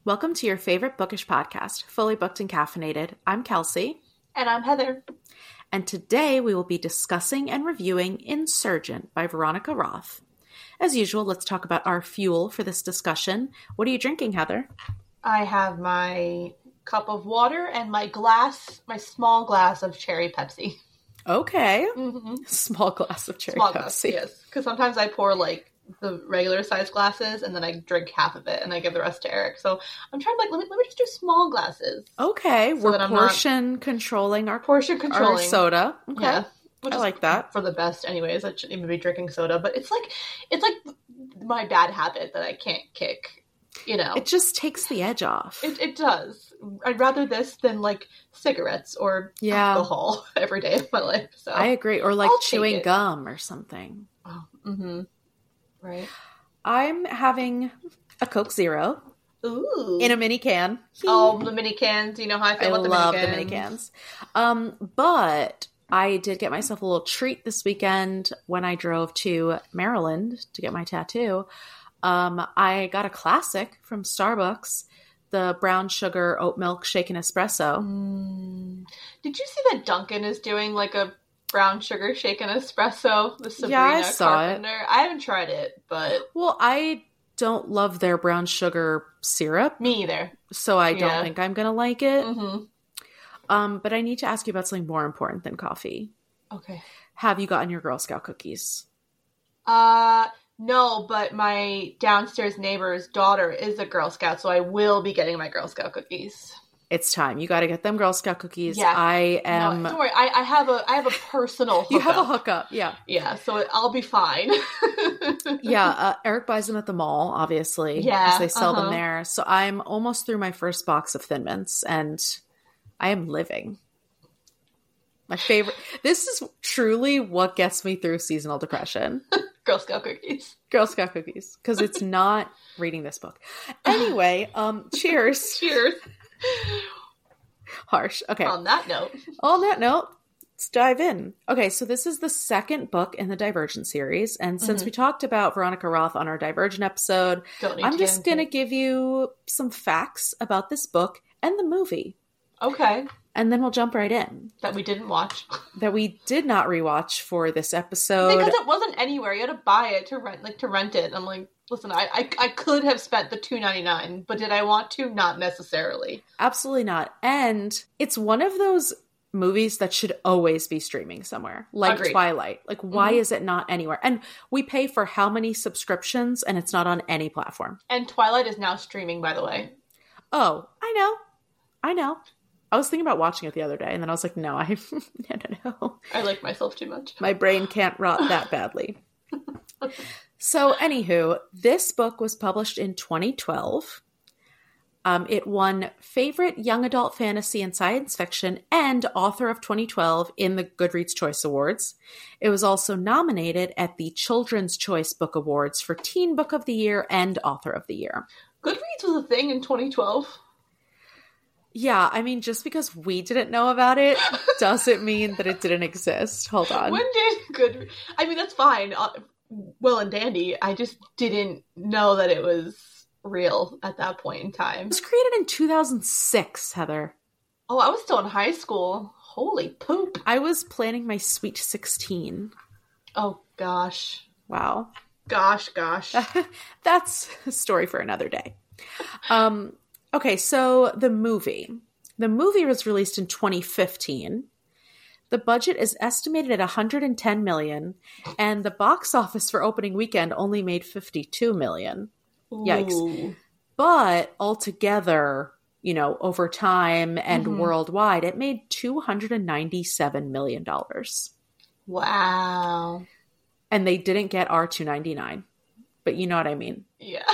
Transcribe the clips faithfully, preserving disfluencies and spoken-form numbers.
Welcome to your favorite bookish podcast, Fully Booked and Caffeinated. I'm Kelsey. And I'm Heather. And today we will be discussing and reviewing Insurgent by Veronica Roth. As usual, let's talk about our fuel for this discussion. What are you drinking, Heather? I have my cup of water and my glass, my small glass of cherry Pepsi. Okay. Mm-hmm. Small glass of cherry small Pepsi. Glass, yes. Because sometimes I pour like the regular size glasses and then I drink half of it and I give the rest to Eric. So I'm trying to like, let me, let me just do small glasses. Okay. So We're portion not... controlling our, portion controlling. our soda. Okay. Yeah. I like that. For the best anyways. I shouldn't even be drinking soda. But it's like, it's like my bad habit that I can't kick. You know, it just takes the edge off. It, it does. I'd rather this than like cigarettes or yeah. alcohol every day of my life. So I agree. Or like I'll chewing gum or something. Oh, mm-hmm. Right. I'm having a Coke Zero. Ooh. In a mini can. Oh, the mini cans. You know how I feel I about the love mini cans. the mini cans. Um, but I did get myself a little treat this weekend when I drove to Maryland to get my tattoo. Um, I got a classic from Starbucks, the brown sugar oat milk shaken espresso. Mm. Did you see that Dunkin' is doing like a brown sugar shaken espresso? The Sabrina yeah, I saw Carpenter. it. I haven't tried it, but well, I don't love their brown sugar syrup. Me either. So I don't yeah. think I'm gonna like it. Mm-hmm. Um, but I need to ask you about something more important than coffee. Okay. Have you gotten your Girl Scout cookies? Uh. No, but my downstairs neighbor's daughter is a Girl Scout, so I will be getting my Girl Scout cookies. It's time. You got to get them Girl Scout cookies. Yeah. I am. No, don't worry. I, I have a I have a personal hookup. You have a hookup, yeah. Yeah, so I'll be fine. yeah, uh, Eric buys them at the mall, obviously. Yeah, because they sell uh-huh. them there. So I'm almost through my first box of Thin Mints, and I am living. My favorite. This is truly what gets me through seasonal depression. Girl Scout cookies. Girl Scout cookies. Because it's not reading this book. Anyway, um, cheers. Cheers. Harsh. Okay. On that note. On that note, let's dive in. Okay, so this is the second book in the Divergent series. And since mm-hmm. we talked about Veronica Roth on our Divergent episode, I'm just going to give you some facts about this book and the movie. Okay. And then we'll jump right in. That we didn't watch. That we did not rewatch for this episode. Because it wasn't anywhere. You had to buy it to rent, like to rent it. I'm like, listen, I, I I could have spent the two ninety-nine, but did I want to? Not necessarily. Absolutely not. And it's one of those movies that should always be streaming somewhere, like Agreed. Twilight. Like, why mm-hmm. is it not anywhere? And we pay for how many subscriptions, and it's not on any platform. And Twilight is now streaming, by the way. Oh, I know. I know. I was thinking about watching it the other day, and then I was like, no, I no, no, no. I like myself too much. My brain can't rot that badly. So, anywho, this book was published in twenty twelve. Um, it won Favorite Young Adult Fantasy and Science Fiction and Author of twenty twelve in the Goodreads Choice Awards. It was also nominated at the Children's Choice Book Awards for Teen Book of the Year and Author of the Year. Goodreads was a thing in twenty twelve? Yeah, I mean, just because we didn't know about it doesn't mean that it didn't exist. Hold on. When did Goodreads... I mean, that's fine. Uh, well and dandy. I just didn't know that it was real at that point in time. It was created in two thousand six, Heather. Oh, I was still in high school. Holy poop. I was planning my Sweet sixteen. Oh, gosh. Wow. Gosh, gosh. That's a story for another day. Um... Okay, so the movie. The movie was released in twenty fifteen. The budget is estimated at one hundred ten million dollars, and the box office for opening weekend only made fifty-two million dollars. Yikes. Ooh. But altogether, you know, over time and mm-hmm. worldwide, it made two hundred ninety-seven million dollars. Wow. And they didn't get R two ninety-nine. But you know what I mean. Yeah.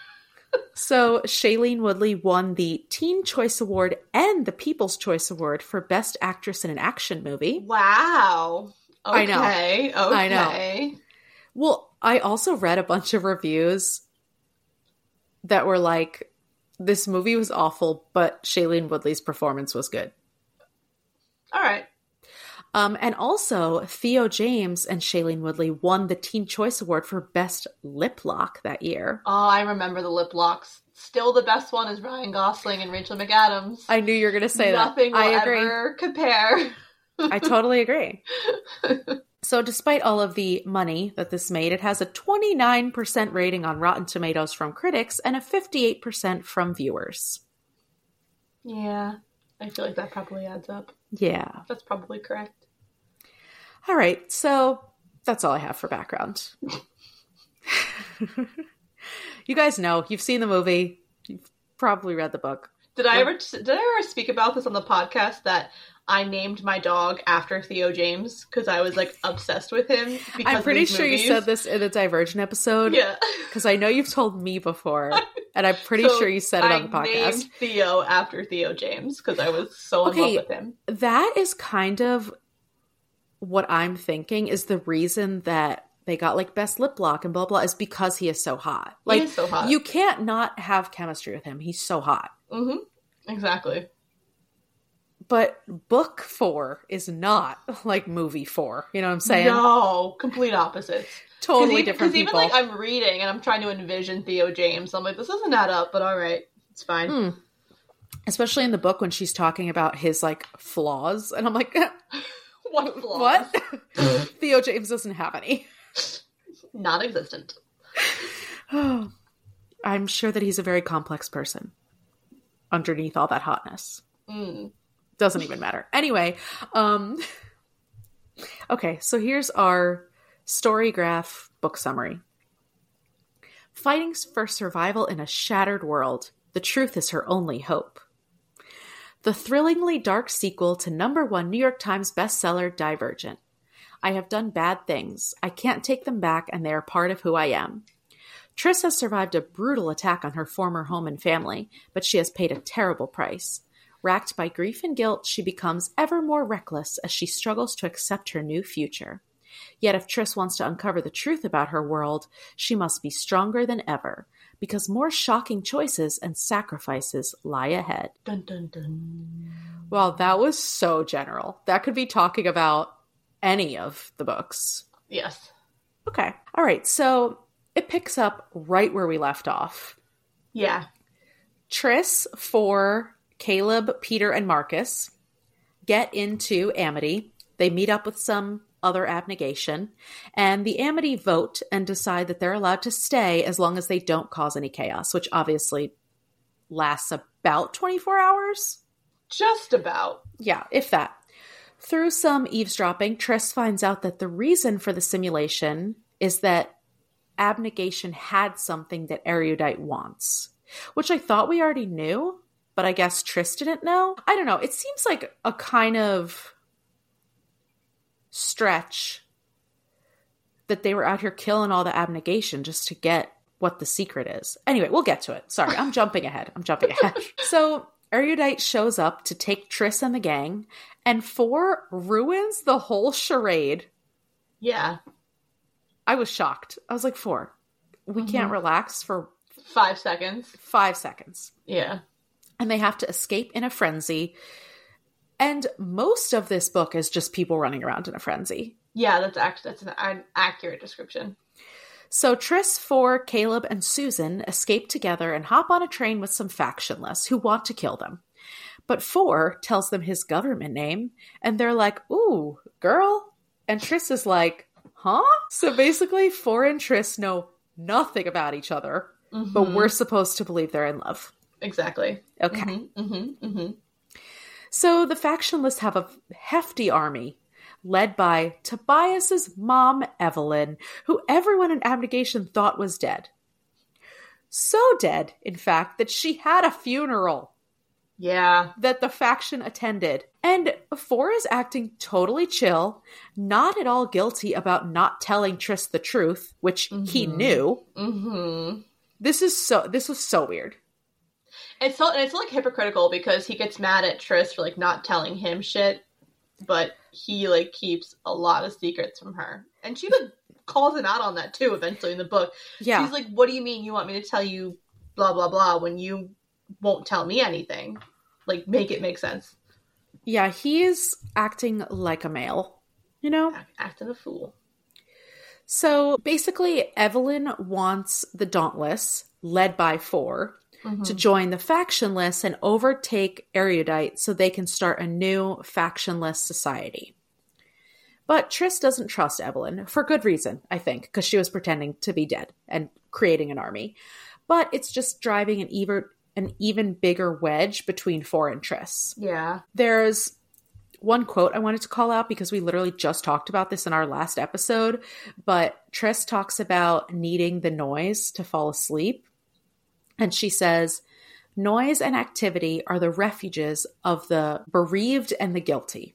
So Shailene Woodley won the Teen Choice Award and the People's Choice Award for Best Actress in an Action Movie. Wow. Okay. I know. Okay. I know. Well, I also read a bunch of reviews that were like, this movie was awful, but Shailene Woodley's performance was good. All right. Um, and also, Theo James and Shailene Woodley won the Teen Choice Award for Best Lip Lock that year. Oh, I remember the lip locks. Still the best one is Ryan Gosling and Rachel McAdams. I knew you were going to say Nothing that. Nothing will I agree. ever compare. I totally agree. So despite all of the money that this made, it has a twenty-nine percent rating on Rotten Tomatoes from critics and a fifty-eight percent from viewers. Yeah, I feel like that probably adds up. Yeah. That's probably correct. All right, so that's all I have for background. You guys know, you've seen the movie, you've probably read the book. Did I ever did I ever speak about this on the podcast that I named my dog after Theo James because I was like obsessed with him? Because I'm pretty of these sure movies. you said this in the Divergent episode. Yeah, because I know you've told me before, and I'm pretty so sure you said it on the I podcast. named Theo after Theo James because I was so in Okay, love with him. That is kind of what I'm thinking is the reason that they got like best lip lock and blah blah is because he is so hot. Like he is so hot. You can't not have chemistry with him. He's so hot. Mm-hmm. Exactly. But book four is not like movie four. You know what I'm saying? No, complete opposites. Totally even, different even people. like I'm reading and I'm trying to envision Theo James. I'm like, this doesn't add up, but all right, it's fine. Mm. Especially in the book when she's talking about his like flaws, and I'm like, What flaws? what? Theo James doesn't have any. Non-existent. I'm sure that he's a very complex person underneath all that hotness. Mm. Doesn't even matter. Anyway, um, okay, so here's our story graph book summary. Fighting for survival in a shattered world. The truth is her only hope. The thrillingly dark sequel to number one New York Times bestseller Divergent. I have done bad things. I can't take them back, and they are part of who I am. Tris has survived a brutal attack on her former home and family, but she has paid a terrible price. Racked by grief and guilt, she becomes ever more reckless as she struggles to accept her new future. Yet if Tris wants to uncover the truth about her world, she must be stronger than ever, because more shocking choices and sacrifices lie ahead. Dun, dun, dun. Well, that was so general. That could be talking about any of the books. Yes. Okay. All right. So it picks up right where we left off. Yeah. Tris, for Caleb, Peter, and Marcus get into Amity. They meet up with some other abnegation, and the Amity vote and decide that they're allowed to stay as long as they don't cause any chaos, which obviously lasts about twenty-four hours. Just about. Yeah, if that. Through some eavesdropping, Tris finds out that the reason for the simulation is that abnegation had something that Erudite wants, which I thought we already knew, but I guess Tris didn't know. I don't know. It seems like a kind of stretch that they were out here killing all the abnegation just to get what the secret is. Anyway, we'll get to it. Sorry, I'm jumping ahead. I'm jumping ahead. So Erudite shows up to take Tris and the gang, and Four ruins the whole charade. Yeah. I was shocked. I was like, Four, we Mm-hmm. can't relax for Five seconds. five seconds. Yeah. And they have to escape in a frenzy. And most of this book is just people running around in a frenzy. Yeah, that's actually that's an, an accurate description. So Tris, Four, Caleb, and Susan escape together and hop on a train with some factionless who want to kill them. But Four tells them his government name, and they're like, ooh, girl? And Tris is like, huh? So basically, Four and Tris know nothing about each other, Mm-hmm. but we're supposed to believe they're in love. Exactly. Okay. Mm-hmm, mm-hmm, mm-hmm. So the factionless have a hefty army, led by Tobias's mom, Evelyn, who everyone in Abnegation thought was dead. So dead, in fact, that she had a funeral Yeah. that the faction attended. And Four is acting totally chill, not at all guilty about not telling Tris the truth, which mm-hmm. he knew. Mm-hmm. This is so, this was so weird. It's so, and it's like hypocritical because he gets mad at Tris for like not telling him shit, but he like keeps a lot of secrets from her. And she like calls him out on that too eventually in the book. Yeah. She's like, what do you mean you want me to tell you blah blah blah when you won't tell me anything? Like, make it make sense. Yeah, he is acting like a male, you know? Act, acting a fool. So basically, Evelyn wants the Dauntless, led by Four, mm-hmm. to join the factionless and overtake Erudite so they can start a new factionless society. But Triss doesn't trust Evelyn, for good reason, I think, because she was pretending to be dead and creating an army. But it's just driving an even, an even bigger wedge between Four and Triss. Yeah. There's one quote I wanted to call out because we literally just talked about this in our last episode, but Triss talks about needing the noise to fall asleep. And she says, "Noise and activity are the refuges of the bereaved and the guilty."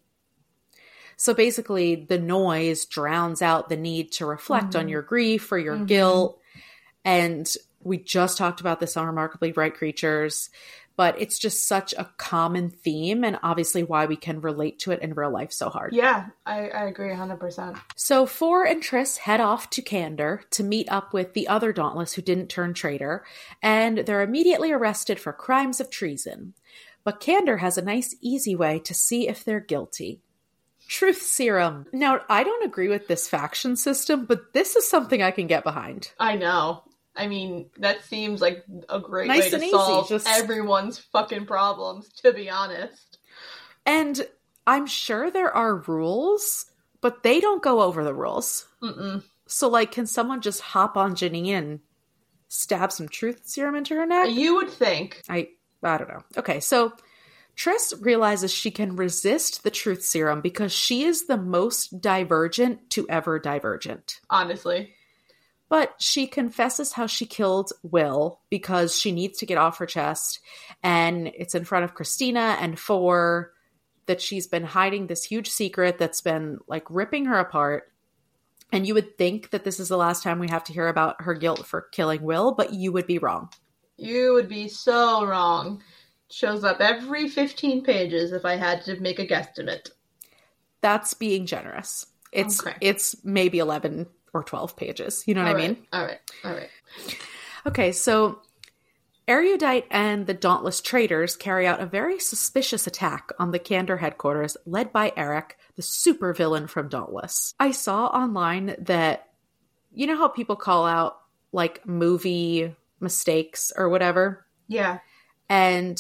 So basically, the noise drowns out the need to reflect mm-hmm. on your grief or your mm-hmm. guilt. And we just talked about this on Remarkably Bright Creatures, but it's just such a common theme and obviously why we can relate to it in real life so hard. Yeah, I, I agree one hundred percent. So Four and Triss head off to Candor to meet up with the other Dauntless who didn't turn traitor, and they're immediately arrested for crimes of treason. But Candor has a nice, easy way to see if they're guilty. Truth serum. Now, I don't agree with this faction system, but this is something I can get behind. I know. I mean, that seems like a great nice way to easy, solve just... everyone's fucking problems, to be honest. And I'm sure there are rules, but they don't go over the rules. Mm-mm. So, like, can someone just hop on Janine and stab some truth serum into her neck? You would think. I, I don't know. Okay, so Triss realizes she can resist the truth serum because she is the most divergent to ever divergent. Honestly. But she confesses how she killed Will because she needs to get off her chest. And it's in front of Christina and Four that she's been hiding this huge secret that's been like ripping her apart. And you would think that this is the last time we have to hear about her guilt for killing Will, but you would be wrong. You would be so wrong. Shows up every fifteen pages if I had to make a guesstimate. That's being generous. It's okay. It's maybe eleven or twelve pages. You know what all I right. mean? All right. All right. Okay, so Erudite and the Dauntless traitors carry out a very suspicious attack on the Candor headquarters led by Eric, the supervillain from Dauntless. I saw online that, you know how people call out like movie mistakes or whatever? Yeah. And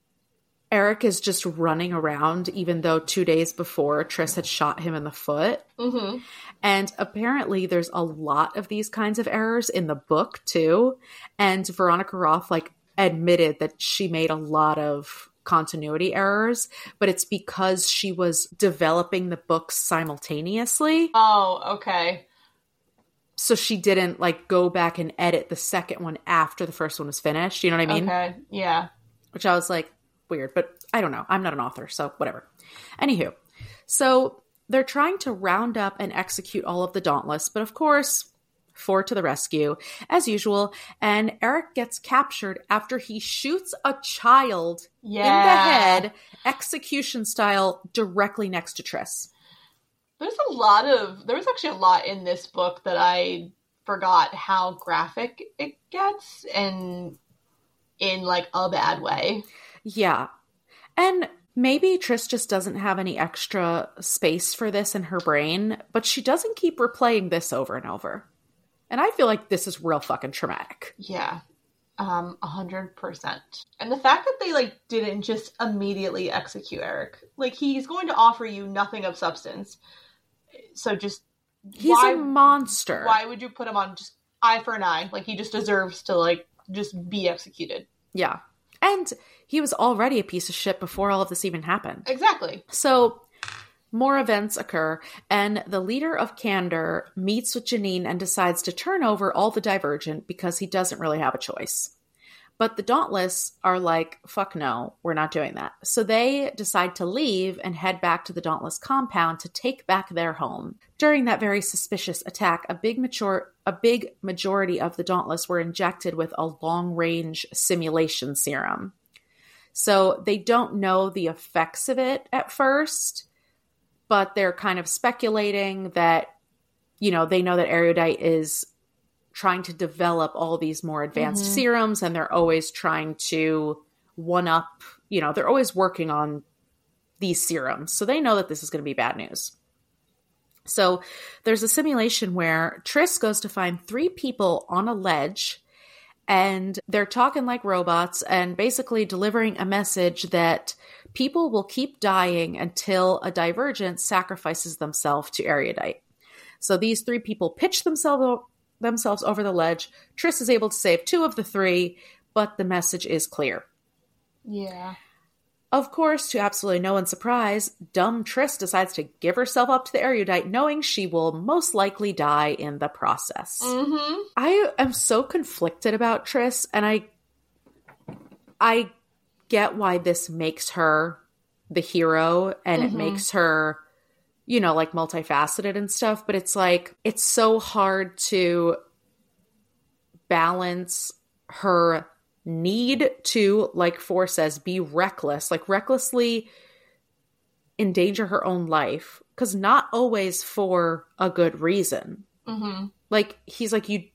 Eric is just running around even though two days before Triss had shot him in the foot. Mm-hmm. And apparently there's a lot of these kinds of errors in the book too. And Veronica Roth like admitted that she made a lot of continuity errors, but it's because she was developing the books simultaneously. Oh, okay. So she didn't like go back and edit the second one after the first one was finished. You know what I mean? Okay, yeah. Which I was like, weird, but I don't know. I'm not an author, so whatever. Anywho, so they're trying to round up and execute all of the Dauntless, but of course, Four to the rescue, as usual, and Eric gets captured after he shoots a child yeah. in the head, execution style, directly next to Triss. There's a lot of, there was actually a lot in this book that I forgot how graphic it gets, and in like a bad way. Yeah. And maybe Triss just doesn't have any extra space for this in her brain, but she doesn't keep replaying this over and over. And I feel like this is real fucking traumatic. Yeah. Um, a hundred percent. And the fact that they like didn't just immediately execute Eric, like he's going to offer you nothing of substance. So just He's why, a monster. Why would you put him on just eye for an eye? Like he just deserves to like just be executed. Yeah. And he was already a piece of shit before all of this even happened. Exactly. So more events occur, and the leader of Candor meets with Janine and decides to turn over all the Divergent because he doesn't really have a choice. But the Dauntless are like, fuck no, we're not doing that. So they decide to leave and head back to the Dauntless compound to take back their home. During that very suspicious attack, a big mature, a big majority of the Dauntless were injected with a long-range simulation serum. So they don't know the effects of it at first, but they're kind of speculating that, you know, they know that Erudite is trying to develop all these more advanced mm-hmm. serums, and they're always trying to one up, you know, they're always working on these serums. So they know that this is going to be bad news. So there's a simulation where Triss goes to find three people on a ledge, And they're talking like robots and basically delivering a message that people will keep dying until a Divergent sacrifices themselves to Erudite. So these three people pitch themselves themselves over the ledge. Triss is able to save two of the three, but the message is clear. Yeah. Of course, to absolutely no one's surprise, dumb Triss decides to give herself up to the Erudite, knowing she will most likely die in the process. Mm-hmm. I am so conflicted about Triss, and I, I get why this makes her the hero, and mm-hmm. it makes her, you know, like multifaceted and stuff, but it's like, it's so hard to balance her need to, like Four says, be reckless, like recklessly endanger her own life, because not always for a good reason. Mm-hmm. Like, he's like, you,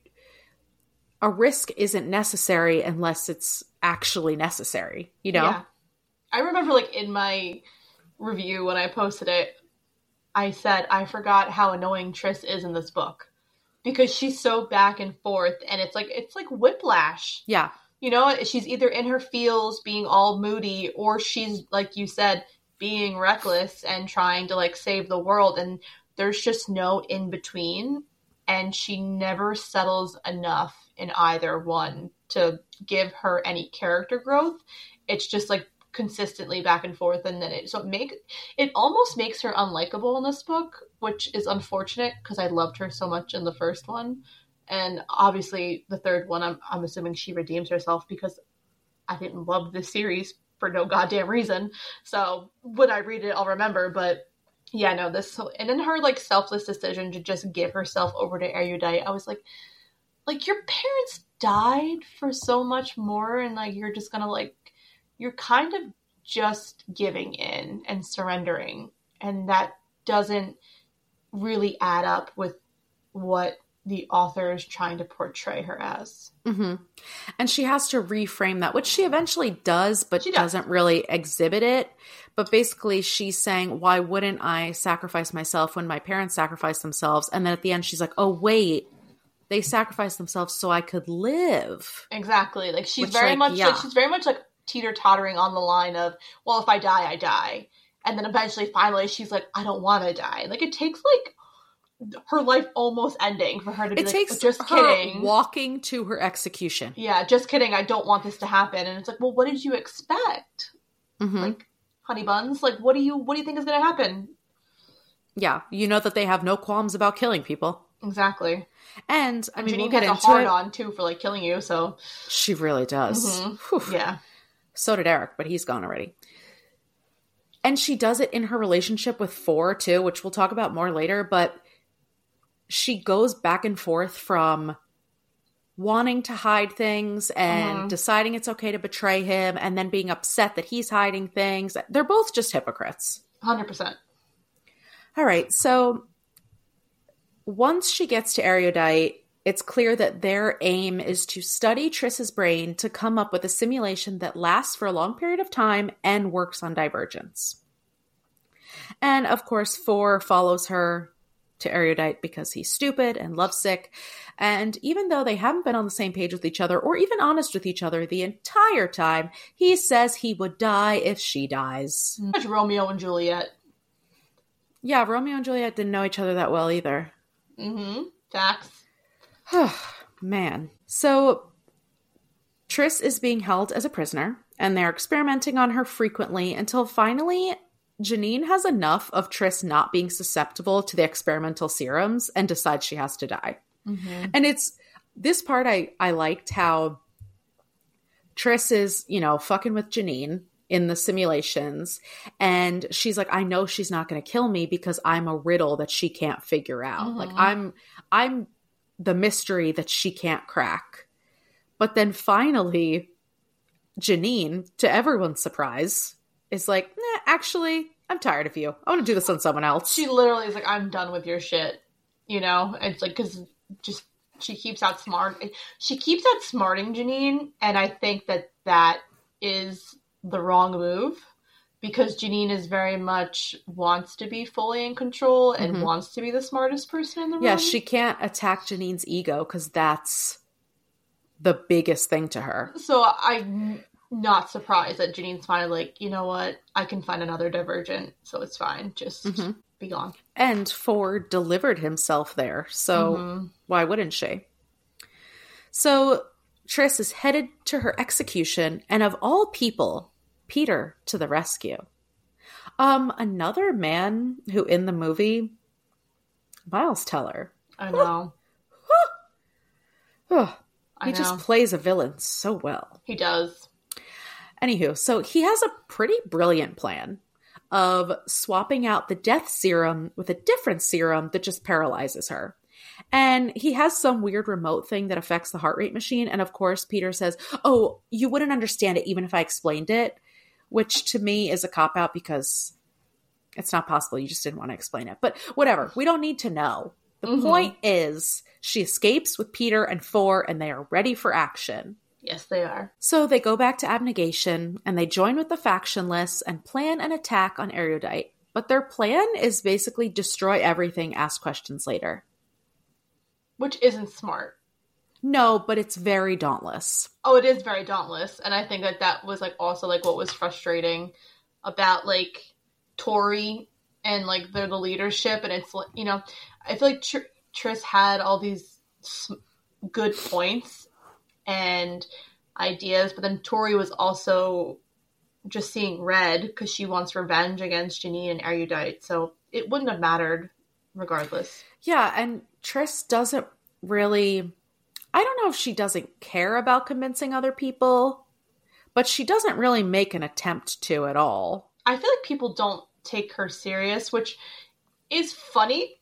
a risk isn't necessary unless it's actually necessary, you know? Yeah. I remember, like, in my review when I posted it, I said, I forgot how annoying Triss is in this book, because she's so back and forth, and it's like, it's like Whiplash. Yeah. You know, she's either in her feels being all moody, or she's, like you said, being reckless and trying to, like, save the world. And there's just no in between. And she never settles enough in either one to give her any character growth. It's just, like, consistently back and forth. And then it, so it make, it almost makes her unlikable in this book, which is unfortunate because I loved her so much in the first one. And obviously, the third one, I'm, I'm assuming she redeems herself, because I didn't love this series for no goddamn reason. So when I read it, I'll remember. But yeah, no, this, and then her, like, selfless decision to just give herself over to Erudite, I was like, like, your parents died for so much more, and, like, you're just gonna, like, you're kind of just giving in and surrendering. And that doesn't really add up with what the author is trying to portray her as. Mm-hmm. And she has to reframe that, which she eventually does, but she does. doesn't really exhibit it. But basically she's saying, why wouldn't I sacrifice myself when my parents sacrificed themselves? And then at the end she's like, oh wait, they sacrificed themselves so I could live. Exactly. Like, she's which, very like, much yeah. like, she's very much like teeter-tottering on the line of, well, if I die, I die. And then eventually, finally, she's like, I don't want to die. Like, it takes, like, her life almost ending for her to be it like, takes oh, just her kidding. walking to her execution. Yeah, just kidding. I don't want this to happen. And it's like, well, what did you expect? Mm-hmm. Like, honey buns? Like, what do you, what do you think is going to happen? Yeah, you know that they have no qualms about killing people. Exactly. And, I mean, Janine we'll get has into a hard it. on, too, for, like, killing you, so. She really does. Mm-hmm. Yeah. So did Eric, but he's gone already. And she does it in her relationship with Four, too, which we'll talk about more later, but she goes back and forth from wanting to hide things and mm-hmm. deciding it's okay to betray him and then being upset that he's hiding things. They're both just hypocrites. one hundred percent. All right, so once she gets to Erudite, it's clear that their aim is to study Triss's brain to come up with a simulation that lasts for a long period of time and works on divergence. And, of course, Four follows her to Erudite because he's stupid and lovesick. And even though they haven't been on the same page with each other or even honest with each other the entire time, he says he would die if she dies. It's Romeo and Juliet. Yeah, Romeo and Juliet didn't know each other that well either. Mm-hmm. Facts. Man. So, Triss is being held as a prisoner, and they're experimenting on her frequently until finally Janine has enough of Triss not being susceptible to the experimental serums and decides she has to die. Mm-hmm. And it's, this part I, I liked how Triss is, you know, fucking with Janine in the simulations, and she's like, I know she's not going to kill me because I'm a riddle that she can't figure out. Mm-hmm. Like, I'm, I'm the mystery that she can't crack. But then finally, Janine, to everyone's surprise, is like, nah, actually, I'm tired of you. I want to do this on someone else. She literally is like, I'm done with your shit. You know? It's like, because just, she keeps outsmart, she keeps outsmarting Janine, and I think that that is the wrong move. Because Janine is very much wants to be fully in control and mm-hmm. wants to be the smartest person in the room. Yeah, she can't attack Janine's ego because that's the biggest thing to her. So I'm not surprised that Janine's finally like, you know what? I can find another Divergent, so it's fine. Just mm-hmm. be gone. And Ford delivered himself there, so mm-hmm. why wouldn't she? So Triss is headed to her execution, and of all people, Peter to the rescue. Um, another man who in the movie, Miles Teller. I know. Oh, I he know. just plays a villain so well. He does. Anywho, so he has a pretty brilliant plan of swapping out the death serum with a different serum that just paralyzes her. And he has some weird remote thing that affects the heart rate machine. And of course, Peter says, oh, you wouldn't understand it even if I explained it, which to me is a cop-out because it's not possible. You just didn't want to explain it. But whatever. We don't need to know. The mm-hmm. point is she escapes with Peter and Four, and they are ready for action. Yes, they are. So they go back to Abnegation, and they join with the factionless and plan an attack on Erudite. But their plan is basically destroy everything, ask questions later. Which isn't smart. No, but it's very dauntless. Oh, it is very dauntless. And I think that that was like also like what was frustrating about like Tori and like the, the leadership. And it's, you know, I feel like Tr- Triss had all these good points and ideas, but then Tori was also just seeing red because she wants revenge against Janine and Erudite. So it wouldn't have mattered regardless. Yeah, and Triss doesn't really... I don't know if she doesn't care about convincing other people, but she doesn't really make an attempt to at all. I feel like people don't take her serious, which is funny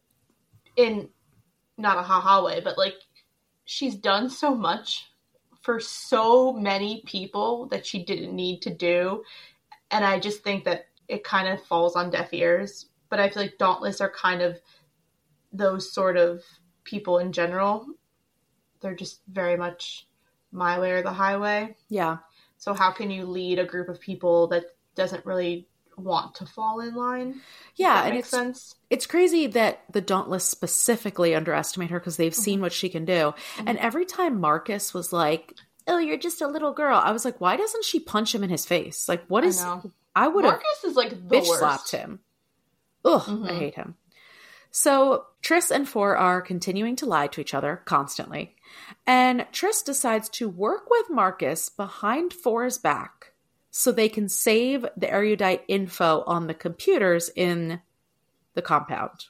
in not a ha-ha way, but like she's done so much for so many people that she didn't need to do. And I just think that it kind of falls on deaf ears. But I feel like Dauntless are kind of those sort of people in general. They're just very much my way or the highway. Yeah. So how can you lead a group of people that doesn't really want to fall in line? Yeah, and it's sense? It's crazy that the Dauntless specifically underestimate her because they've mm-hmm. seen what she can do. Mm-hmm. And every time Marcus was like, "Oh, you're just a little girl," I was like, "Why doesn't she punch him in his face? Like, what is?" I, I would have Marcus is like the bitch worst. slapped him. Ugh, mm-hmm. I hate him. So Triss and Four are continuing to lie to each other constantly. And Triss decides to work with Marcus behind Four's back so they can save the Erudite info on the computers in the compound.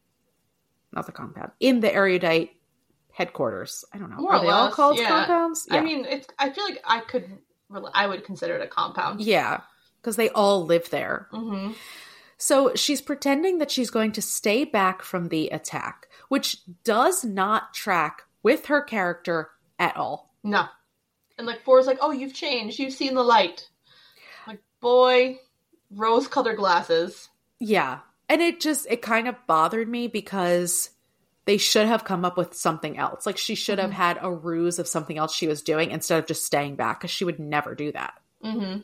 Not the compound. In the Erudite headquarters. I don't know. More are they less, all called yeah. compounds? Yeah. I mean, it's. I feel like I could... I would consider it a compound. Yeah, because they all live there. Mm-hmm. So she's pretending that she's going to stay back from the attack, which does not track with her character at all. No. And like Four's like, "Oh, you've changed. You've seen the light." Like, boy, rose-colored glasses. Yeah. And it just, it kind of bothered me because they should have come up with something else. Like she should have mm-hmm. had a ruse of something else she was doing instead of just staying back because she would never do that. Mm-hmm.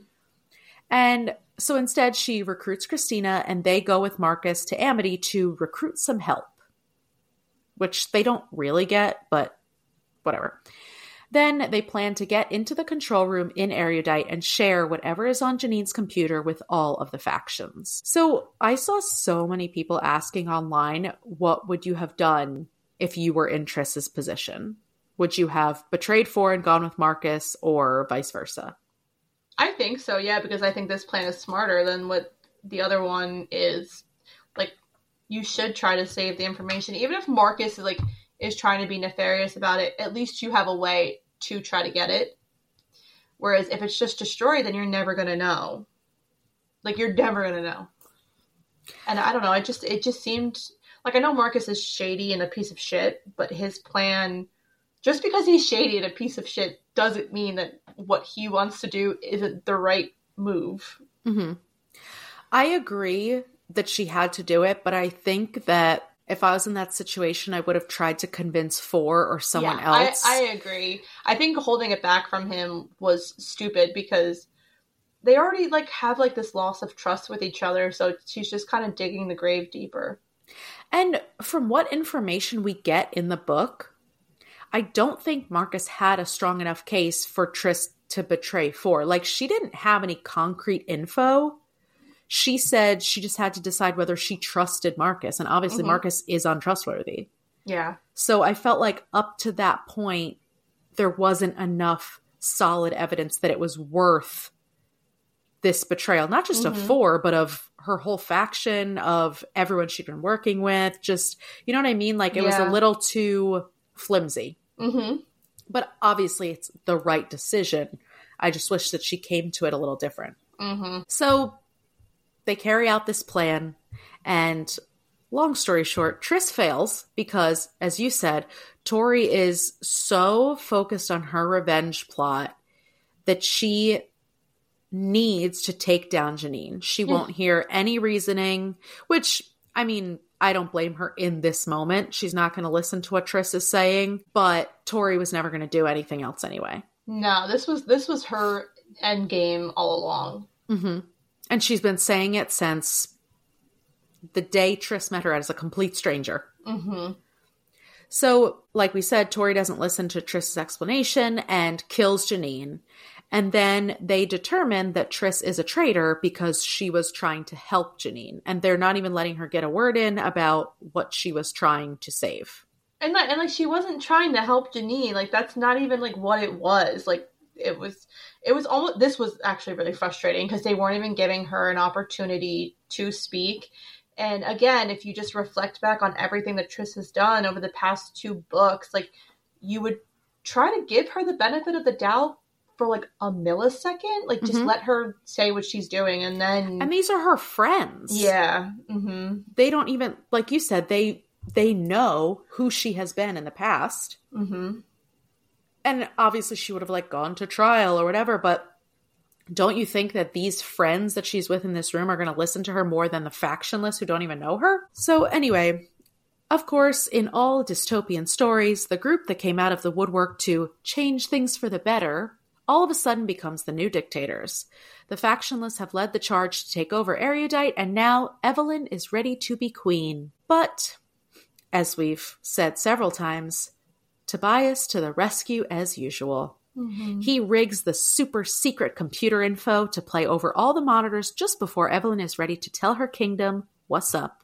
And so instead she recruits Christina and they go with Marcus to Amity to recruit some help, which they don't really get, but whatever. Then they plan to get into the control room in Erudite and share whatever is on Janine's computer with all of the factions. So I saw so many people asking online, what would you have done if you were in Triss's position? Would you have betrayed Four and gone with Marcus or vice versa? I think so, yeah, because I think this plan is smarter than what the other one is. Like, you should try to save the information. Even if Marcus is, like, is trying to be nefarious about it, at least you have a way to try to get it. Whereas if it's just destroyed, then you're never going to know. Like, you're never going to know. And I don't know, it just, it just seemed... Like, I know Marcus is shady and a piece of shit, but his plan... Just because he's shady and a piece of shit doesn't mean that what he wants to do isn't the right move. Mm-hmm. I agree that she had to do it, but I think that if I was in that situation, I would have tried to convince Four or someone yeah, else. I, I agree. I think holding it back from him was stupid because they already like have like this loss of trust with each other, so she's just kind of digging the grave deeper. And from what information we get in the book, I don't think Marcus had a strong enough case for Tris to betray Four. Like, she didn't have any concrete info. She said she just had to decide whether she trusted Marcus. And obviously mm-hmm. Marcus is untrustworthy. Yeah. So I felt like up to that point, there wasn't enough solid evidence that it was worth this betrayal. Not just mm-hmm. of Four, but of her whole faction, of everyone she'd been working with. Just, you know what I mean? Like, it yeah. was a little too flimsy. Mm-hmm. But obviously it's the right decision. I just wish that she came to it a little different. Mm-hmm. So they carry out this plan, and long story short, Tris fails because, as you said, Tori is so focused on her revenge plot that she needs to take down Janine. She Yeah. won't hear any reasoning, which, I mean, I don't blame her in this moment. She's not going to listen to what Tris is saying, but Tori was never going to do anything else anyway. No, this was this was her end game all along. Mm-hmm. And she's been saying it since the day Tris met her as a complete stranger. Mm-hmm. So, like we said, Tori doesn't listen to Tris's explanation and kills Janine. And then they determine that Tris is a traitor because she was trying to help Janine. And they're not even letting her get a word in about what she was trying to save. And like, and like she wasn't trying to help Janine. Like, that's not even like what it was. Like, it was, it was almost, this was actually really frustrating because they weren't even giving her an opportunity to speak. And again, if you just reflect back on everything that Tris has done over the past two books, like, you would try to give her the benefit of the doubt for like a millisecond, like just mm-hmm. let her say what she's doing. And then, and these are her friends. Yeah. Mm-hmm. They don't even, like you said, they, they know who she has been in the past. Mm-hmm. And obviously she would have like gone to trial or whatever, but don't you think that these friends that she's with in this room are going to listen to her more than the factionless who don't even know her? So anyway, of course, in all dystopian stories, the group that came out of the woodwork to change things for the better all of a sudden becomes the new dictators. The factionless have led the charge to take over Erudite, and now Evelyn is ready to be queen. But, as we've said several times, Tobias to the rescue as usual. Mm-hmm. He rigs the super secret computer info to play over all the monitors just before Evelyn is ready to tell her kingdom what's up.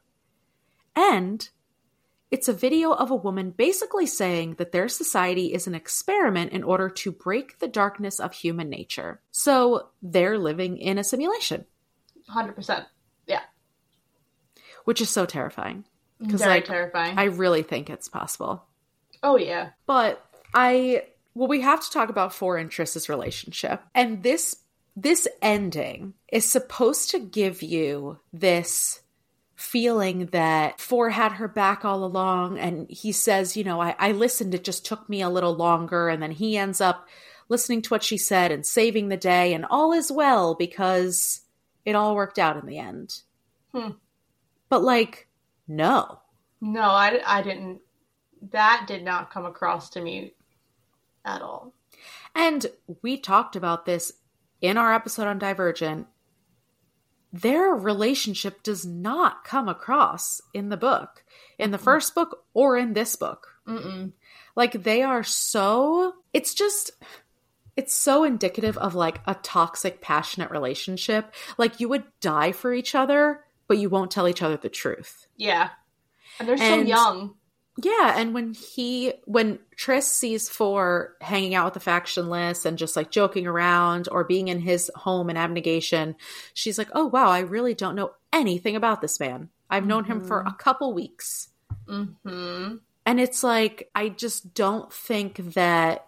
And it's a video of a woman basically saying that their society is an experiment in order to break the darkness of human nature. So they're living in a simulation. one hundred percent. Yeah. Which is so terrifying. Very like, terrifying. I really think it's possible. Oh, yeah. But I... Well, we have to talk about Four and Tris's relationship. And this this ending is supposed to give you this feeling that Four had her back all along. And he says, you know, I, I listened, it just took me a little longer. And then he ends up listening to what she said and saving the day. And all is well because it all worked out in the end. Hmm. But like, no. No, I, I didn't. That did not come across to me at all. And we talked about this in our episode on Divergent. Their relationship does not come across in the book, in the first book or in this book. Mm-mm. Like, they are so, it's just, it's so indicative of like a toxic, passionate relationship. Like, you would die for each other, but you won't tell each other the truth. Yeah. And they're and, so young. Yeah, and when he, when Tris sees Four hanging out with the factionless and just like joking around or being in his home in abnegation, she's like, oh wow, I really don't know anything about this man. I've known mm-hmm. him for a couple weeks. Mm-hmm. And it's like, I just don't think that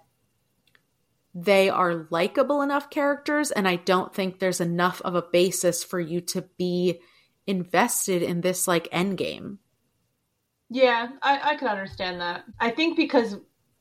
they are likable enough characters, and I don't think there's enough of a basis for you to be invested in this like endgame. Yeah, I, I can understand that. I think because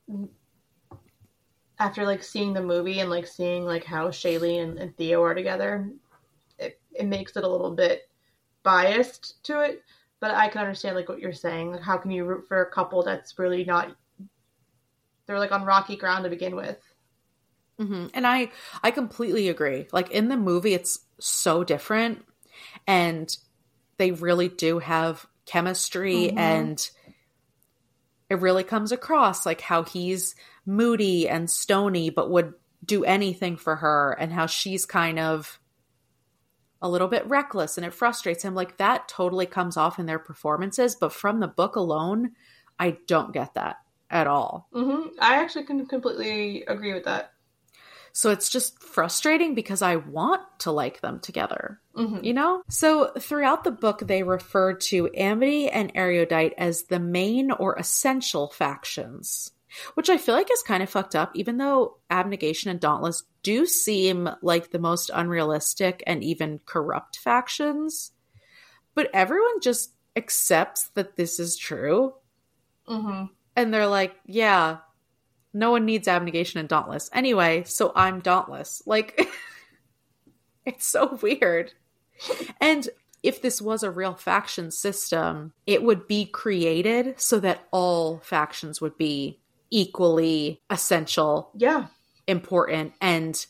after like seeing the movie and like seeing like how Shailene and, and Theo are together, it, it makes it a little bit biased to it. But I can understand like what you're saying. Like, how can you root for a couple that's really not, they're like on rocky ground to begin with. Mm-hmm. And I, I completely agree. Like, in the movie, it's so different, and they really do have chemistry, mm-hmm. and it really comes across like how he's moody and stony but would do anything for her, and how she's kind of a little bit reckless and it frustrates him. Like, that totally comes off in their performances, but from the book alone, I don't get that at all. Mm-hmm. I actually can completely agree with that. So it's just frustrating because I want to like them together, mm-hmm. you know? So throughout the book, they refer to Amity and Erudite as the main or essential factions, which I feel like is kind of fucked up, even though Abnegation and Dauntless do seem like the most unrealistic and even corrupt factions. But everyone just accepts that this is true. Mm-hmm. And they're like, yeah, no one needs Abnegation and Dauntless. Anyway, so I'm Dauntless. Like, it's so weird. And if this was a real faction system, it would be created so that all factions would be equally essential, yeah, important, and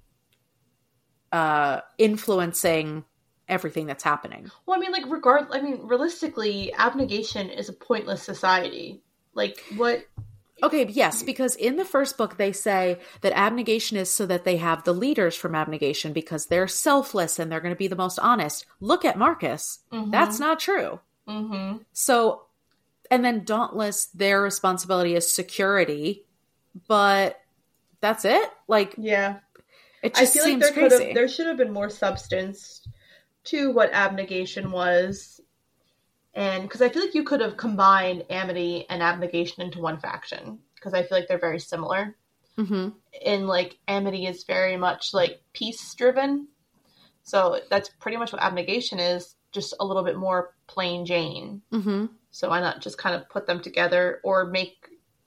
uh, influencing everything that's happening. Well, I mean, like, regard, I mean, realistically, Abnegation is a pointless society. Like, what... Okay, yes, because in the first book, they say that abnegation is so that they have the leaders from abnegation because they're selfless and they're going to be the most honest. Look at Marcus. Mm-hmm. That's not true. Mm-hmm. So, and then Dauntless, their responsibility is security, but that's it? Like, yeah. It just I feel seems like there crazy. There should have been more substance to what abnegation was. And because I feel like you could have combined Amity and Abnegation into one faction, because I feel like they're very similar. Mm-hmm. And like Amity is very much like peace driven, so that's pretty much what Abnegation is, just a little bit more plain Jane. Mm-hmm. So why not just kind of put them together or make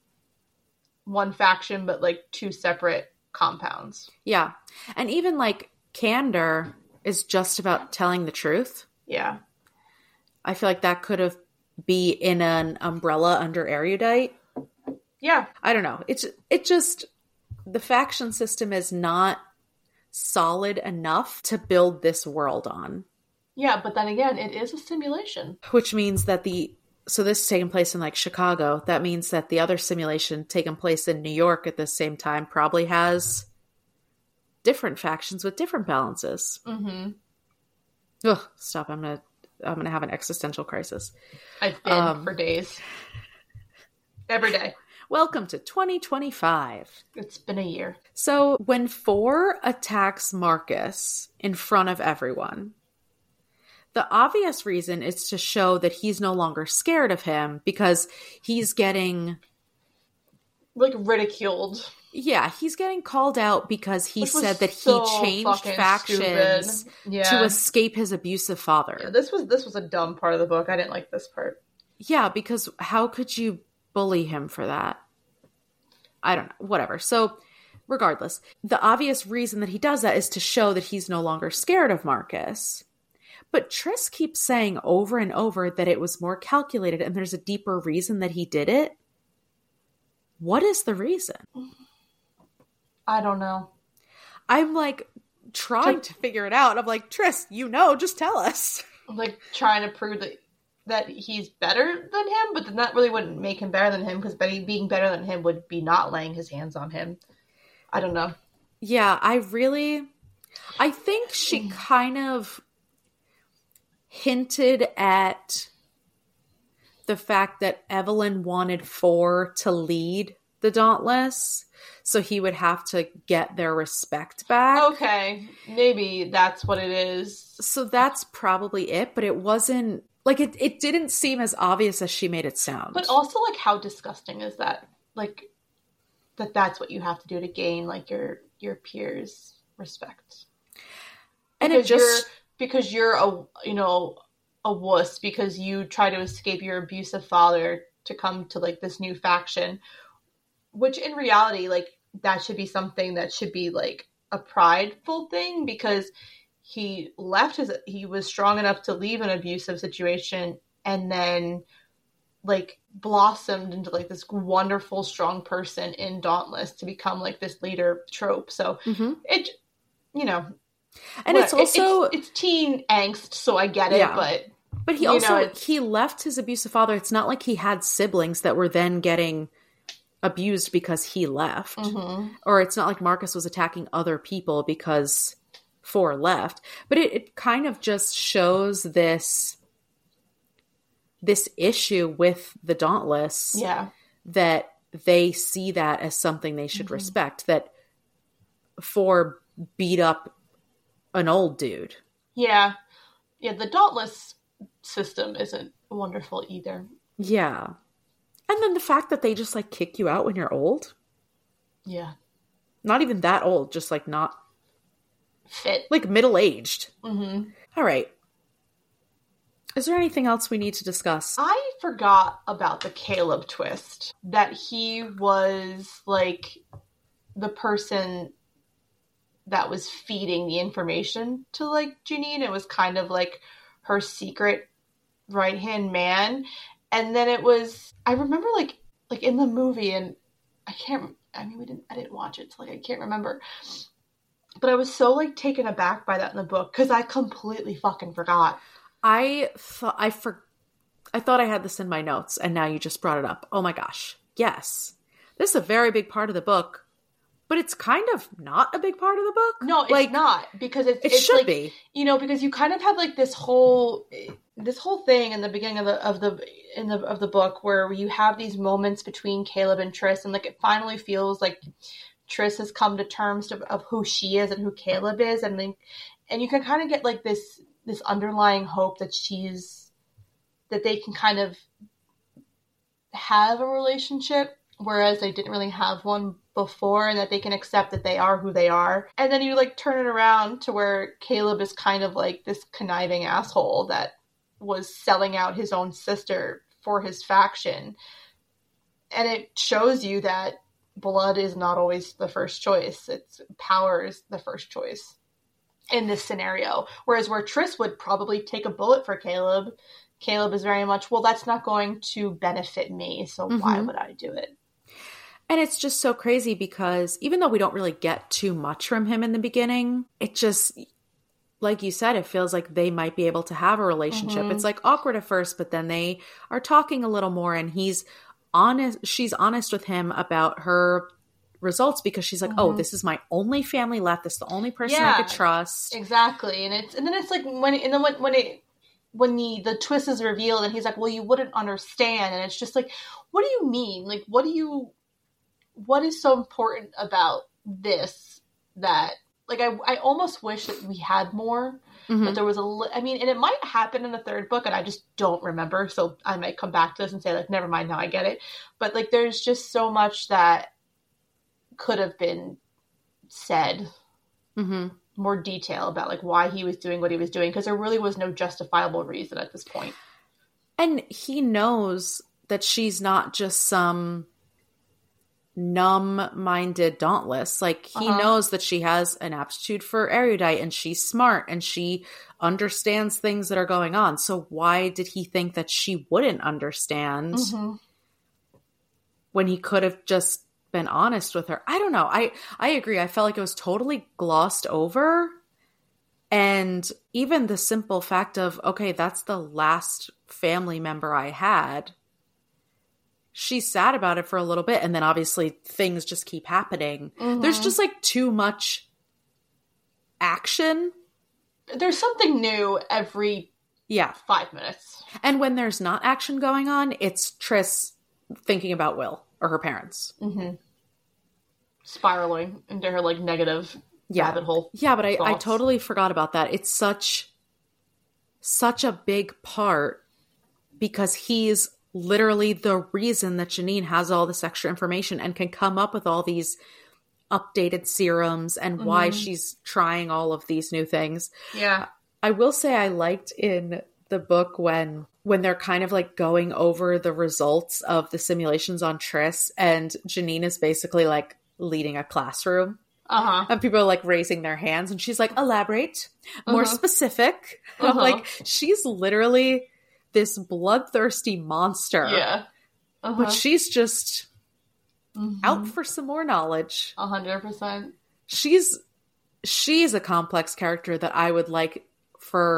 one faction but like two separate compounds? Yeah, and even like Candor is just about telling the truth. Yeah. I feel like that could have be in an umbrella under Erudite. Yeah. I don't know. It's it just the faction system is not solid enough to build this world on. Yeah, but then again, it is a simulation. Which means that the so this is taking place in like Chicago. That means that the other simulation taking place in New York at the same time probably has different factions with different balances. Mm-hmm. Ugh, stop. I'm gonna I'm going to have an existential crisis. I've been um, for days. Every day. Welcome to twenty twenty-five. It's been a year. So when Four attacks Marcus in front of everyone, the obvious reason is to show that he's no longer scared of him because he's getting... like ridiculed. Yeah, he's getting called out because he Which said that so he changed factions yeah. to escape his abusive father. Yeah, this was this was a dumb part of the book. I didn't like this part. Yeah, because how could you bully him for that? I don't know. Whatever. So, regardless, the obvious reason that he does that is to show that he's no longer scared of Marcus. But Triss keeps saying over and over that it was more calculated and there's a deeper reason that he did it. What is the reason? I don't know. I'm like trying to figure it out. I'm like, Triss, you know, just tell us. I'm like trying to prove that that he's better than him, but then that really wouldn't make him better than him because being better than him would be not laying his hands on him. I don't know. Yeah, I really... I think she kind of hinted at the fact that Evelyn wanted Four to lead the Dauntless, so he would have to get their respect back. Okay, maybe that's what it is. So that's probably it, but it wasn't, like, it, it didn't seem as obvious as she made it sound. But also, like, how disgusting is that? Like, that that's what you have to do to gain, like, your, your peers' respect. And because it just... You're, because you're a, you know, a wuss, because you try to escape your abusive father to come to, like, this new faction. Which in reality, like, that should be something that should be, like, a prideful thing because he left his, he was strong enough to leave an abusive situation and then, like, blossomed into, like, this wonderful, strong person in Dauntless to become, like, this leader trope. So, mm-hmm. it, you know. And it's also... It's, it's teen angst, so I get it, yeah. but... But he You also, know, it's- he left his abusive father. It's not like he had siblings that were then getting abused because he left. Mm-hmm. Or it's not like Marcus was attacking other people because Four left. But it, it kind of just shows this, this issue with the Dauntless. Yeah. That they see that as something they should Mm-hmm. respect. That Four beat up an old dude. Yeah. Yeah, the Dauntless system isn't wonderful either. Yeah. And then the fact that they just like kick you out when you're old. Yeah. Not even that old, just like not Fit. like middle-aged. Mm-hmm. All right. Is there anything else we need to discuss? I forgot about the Caleb twist. That he was like the person that was feeding the information to like Janine. It was kind of like her secret right-hand man. And then it was, I remember like, like in the movie, and I can't, I mean, we didn't, I didn't watch it, so like I can't remember. But I was so like taken aback by that in the book because I completely fucking forgot. I thought I for I thought I had this in my notes, and now you just brought it up. Oh my gosh. Yes. This is a very big part of the book, but it's kind of not a big part of the book. No, it's like, not, because it's, It it's should like, be. you know, because you kind of have like this whole, this whole thing in the beginning of the, of the, in the, of the book where you have these moments between Caleb and Triss, and like it finally feels like Triss has come to terms to, of who she is and who Caleb is. And then, and you can kind of get like this, this underlying hope that she's, that they can kind of have a relationship, whereas they didn't really have one before, and that they can accept that they are who they are. And then you like turn it around to where Caleb is kind of like this conniving asshole that was selling out his own sister for his faction. And it shows you that blood is not always the first choice. It's power is the first choice in this scenario. Whereas where Triss would probably take a bullet for Caleb, Caleb is very much, well, that's not going to benefit me, so mm-hmm. why would I do it? And it's just so crazy because even though we don't really get too much from him in the beginning, it just, like you said, it feels like they might be able to have a relationship. Mm-hmm. It's like awkward at first, but then they are talking a little more, and he's honest. She's honest with him about her results because she's like, mm-hmm. oh, this is my only family left. This is the only person yeah, I could trust. Exactly. And it's, and then it's like when, and then when, when it, when the, the twist is revealed and he's like, well, you wouldn't understand. And it's just like, what do you mean? Like, what do you, what is so important about this that, like, I, I almost wish that we had more, mm-hmm. that there was a, li- I mean, and it might happen in the third book and I just don't remember. So I might come back to this and say like, never mind, now I get it. But like, there's just so much that could have been said. Mm-hmm. More detail about like why he was doing what he was doing, because there really was no justifiable reason at this point. And he knows that she's not just some numb-minded dauntless. Like he uh-huh. knows that she has an aptitude for erudite and she's smart and she understands things that are going on. So why did he think that she wouldn't understand mm-hmm. when he could have just been honest with her? I don't know. I, I agree. I felt like it was totally glossed over. And even the simple fact of, okay, that's the last family member I had. She's sad about it for a little bit. And then obviously things just keep happening. Mm-hmm. There's just like too much action. There's something new every yeah five minutes. And when there's not action going on, it's Triss thinking about Will or her parents. Mm-hmm. Spiraling into her like negative yeah. rabbit hole. Yeah, but I, I totally forgot about that. It's such such a big part because he's literally the reason that Janine has all this extra information and can come up with all these updated serums and mm-hmm. why she's trying all of these new things. Yeah. I will say I liked in the book when when they're kind of like going over the results of the simulations on Triss, and Janine is basically like leading a classroom. Uh-huh. And people are like raising their hands and she's like, elaborate, more uh-huh. specific. Uh-huh. I'm like, she's literally this bloodthirsty monster. Yeah. Uh-huh. But she's just mm-hmm. out for some more knowledge. A hundred percent. She's, she's a complex character that I would like for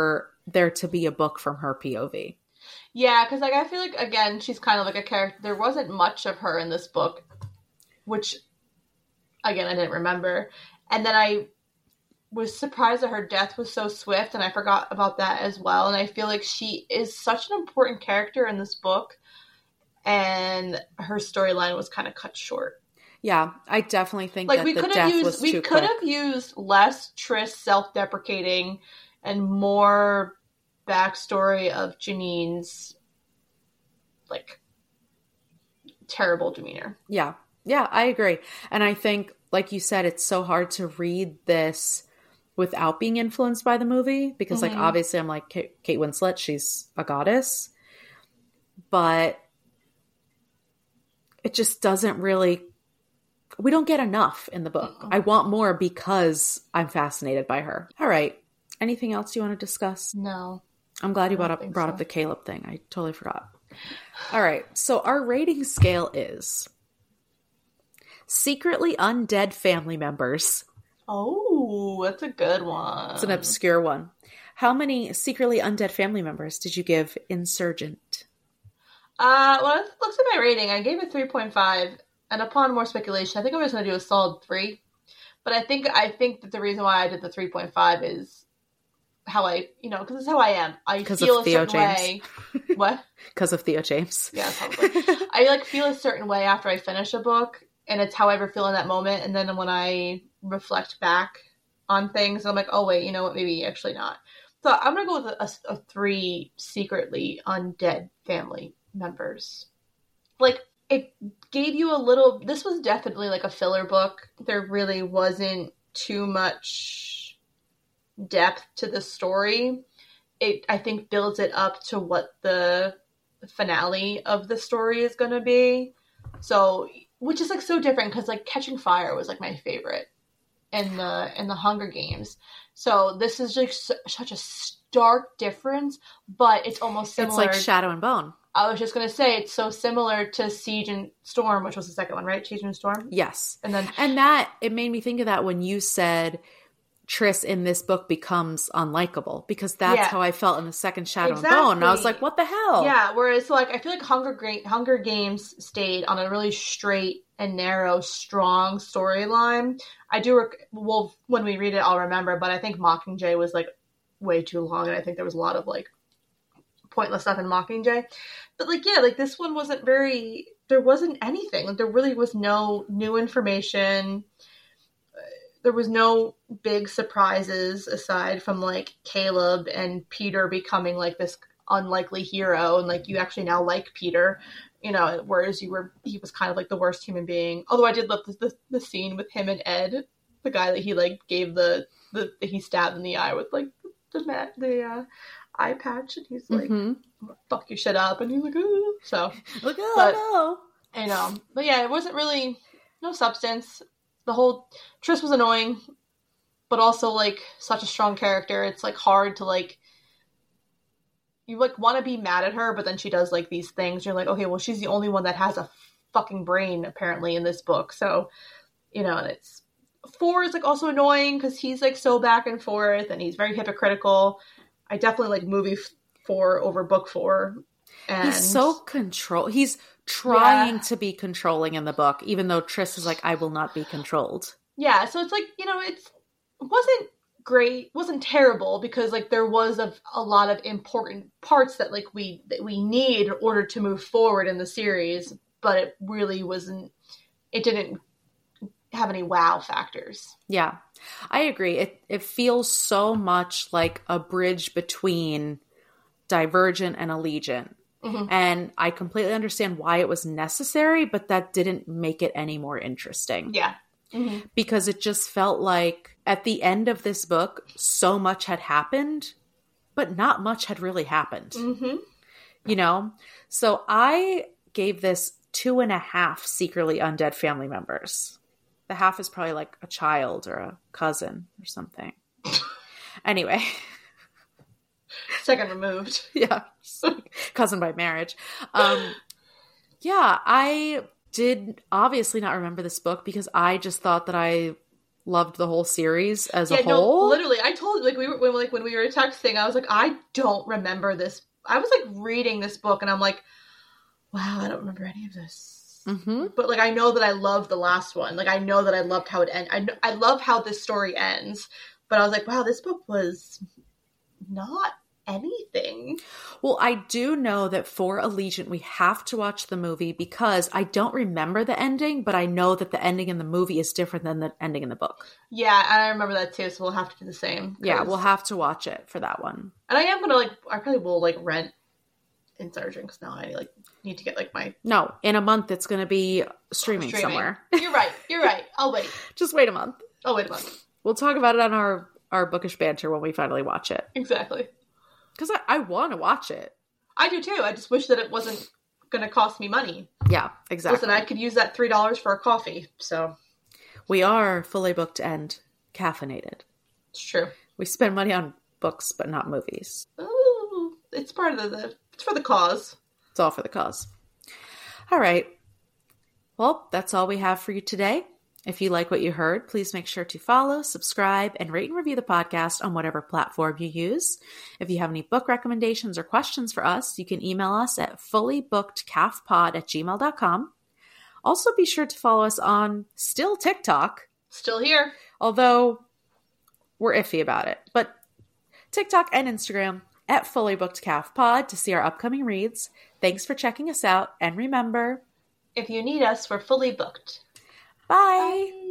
there to be a book from her P O V. Yeah, because like I feel like, again, she's kind of like a character. There wasn't much of her in this book, which, again, I didn't remember. And then I was surprised that her death was so swift, and I forgot about that as well. And I feel like she is such an important character in this book, and her storyline was kind of cut short. Yeah, I definitely think like that we the could death have used was we too could quick. have used less Triss self-deprecating and more backstory of Janine's like terrible demeanor. Yeah. Yeah, I agree. And I think, like you said, it's so hard to read this without being influenced by the movie because, mm-hmm. like, obviously I'm like, Kate, Kate Winslet, she's a goddess. But it just doesn't really, we don't get enough in the book. Mm-hmm. I want more because I'm fascinated by her. All right. Anything else you want to discuss? No. I'm glad you brought up brought so. up the Caleb thing. I totally forgot. All right. So our rating scale is secretly undead family members. Oh, that's a good one. It's an obscure one. How many secretly undead family members did you give Insurgent? Uh, well, it looks at my rating. I gave it three point five, and upon more speculation, I think I'm just going to do a solid three. But I think I think that the reason why I did the three point five is how I, you know, because it's how I am. I feel a certain James. way. What? Because of Theo James. Yeah, probably. I like feel a certain way after I finish a book, and it's how I ever feel in that moment. And then when I reflect back on things, I'm like, oh wait, you know what? Maybe actually not. So I'm gonna go with a, a three secretly undead family members. Like, it gave you a little. This was definitely like a filler book. There really wasn't too much depth to the story. It, I think, builds it up to what the finale of the story is going to be. So, which is like so different because like Catching Fire was like my favorite in the in the Hunger Games. So this is like su- such a stark difference, but it's almost similar. It's like Shadow and Bone. I was just going to say it's so similar to Siege and Storm, which was the second one, right? Siege and Storm? Yes. And then and that, it made me think of that when you said Triss in this book becomes unlikable, because that's yeah. how I felt in the second Shadow exactly. and Bone. And I was like, what the hell? Yeah, whereas like I feel like Hunger, Gra- Hunger Games stayed on a really straight and narrow, strong storyline. I do, rec- well, when we read it, I'll remember, but I think Mockingjay was like way too long, and I think there was a lot of like pointless stuff in Mockingjay. But like, yeah, like this one wasn't very, there wasn't anything. Like there really was no new information. There was no big surprises aside from like Caleb and Peter becoming like this unlikely hero, and like you actually now like Peter, you know, whereas you were, he was kind of like the worst human being. Although I did love the, the, the scene with him and Ed, the guy that he like gave the, the that he stabbed in the eye with like the the, the uh, eye patch, and he's like, mm-hmm. fuck your shit up, and he's like, ooh. So like, oh but, no, I know, but yeah, it wasn't really no substance. The whole Triss was annoying, but also like such a strong character. It's like hard to like, you like want to be mad at her, but then she does like these things. You're like, okay, well, she's the only one that has a fucking brain apparently in this book. So, you know, and it's four is like also annoying because he's like so back and forth, and he's very hypocritical. I definitely like movie four over book four. And he's so control. He's trying yeah. to be controlling in the book, even though Triss is like, I will not be controlled. Yeah, so it's like, you know, it's, it wasn't great, wasn't terrible, because like there was a, a lot of important parts that like we that we need in order to move forward in the series, but it really wasn't, it didn't have any wow factors. Yeah, I agree. It it feels so much like a bridge between Divergent and Allegiant. Mm-hmm. And I completely understand why it was necessary, but that didn't make it any more interesting. Yeah. Mm-hmm. Because it just felt like at the end of this book, so much had happened, but not much had really happened. Mm-hmm. You know? So I gave this two and a half secretly undead family members. The half is probably like a child or a cousin or something. Anyway. Second removed. Yeah. Cousin by marriage. Um, yeah, I did obviously not remember this book because I just thought that I loved the whole series as yeah, a whole. No, literally, I told told like we were when like when we were texting, I was like, I don't remember this. I was like reading this book, and I'm like, wow, I don't remember any of this. Mm-hmm. But like I know that I loved the last one. Like I know that I loved how it ended. I know, I love how this story ends. But I was like, wow, this book was not anything. Well, I do know that for Allegiant, we have to watch the movie because I don't remember the ending, but I know that the ending in the movie is different than the ending in the book. Yeah, and I remember that too, so we'll have to do the same. Yeah, we'll have to watch it for that one. And I am gonna like, I probably will like rent Insurgent because now I like need to get like my. No, in a month it's going to be streaming, streaming somewhere. You're right. You're right. I'll wait. Just wait a month. I'll wait a month. We'll talk about it on our our bookish banter when we finally watch it. Exactly. Because I, I want to watch it. I do too. I just wish that it wasn't going to cost me money. Yeah, exactly. Listen, I could use that three dollars for a coffee, so. We are fully booked and caffeinated. It's true. We spend money on books, but not movies. Ooh, it's part of the, the, it's for the cause. It's all for the cause. All right. Well, that's all we have for you today. If you like what you heard, please make sure to follow, subscribe, and rate and review the podcast on whatever platform you use. If you have any book recommendations or questions for us, you can email us at fullybookedcalfpod at gmail dot com. Also, be sure to follow us on still TikTok. Still here. Although we're iffy about it. But TikTok and Instagram at fullybookedcalfpod to see our upcoming reads. Thanks for checking us out. And remember, if you need us, we're fully booked. Bye. Bye.